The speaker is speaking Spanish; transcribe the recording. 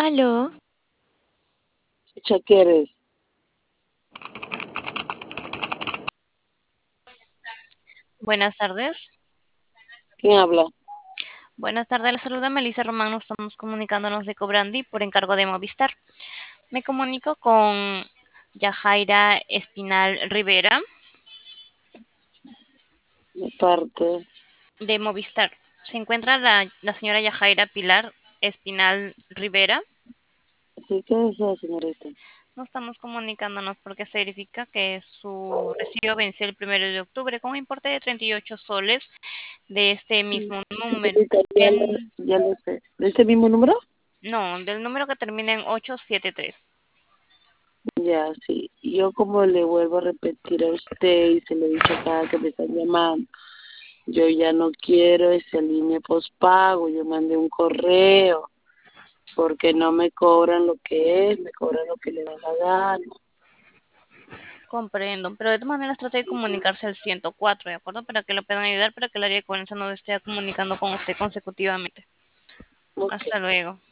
Aló, Pucha, ¿qué eres? buenas tardes. ¿Quién habla? Buenas tardes, la saluda Melissa Román. Nos estamos comunicándonos de Cobrandi por encargo de Movistar. Me comunico con Yajaira Espinal Rivera De parte. de Movistar. ¿Se encuentra la señora Yajaira Pilar Espinal Rivera? ¿Sí qué desea, señorita? Nos estamos comunicándonos porque se verifica que su recibo venció el 1 de octubre con un importe de 38 soles de este Sí, mismo número. señorita, ya lo sé. ¿De ese mismo número? No, del número que termina en 873. Ya, sí. Yo como le vuelvo a repetir a usted y se lo he dicho acá que me están llamando, yo ya no quiero esa línea postpago. Yo mandé un correo porque no me cobran lo que es, me cobran lo que le da la gana. Comprendo, pero de todas maneras trate de comunicarse al 104, ¿de acuerdo? Para que lo puedan ayudar, para que el área de cobranza no esté comunicando con usted consecutivamente. Ok. Hasta luego.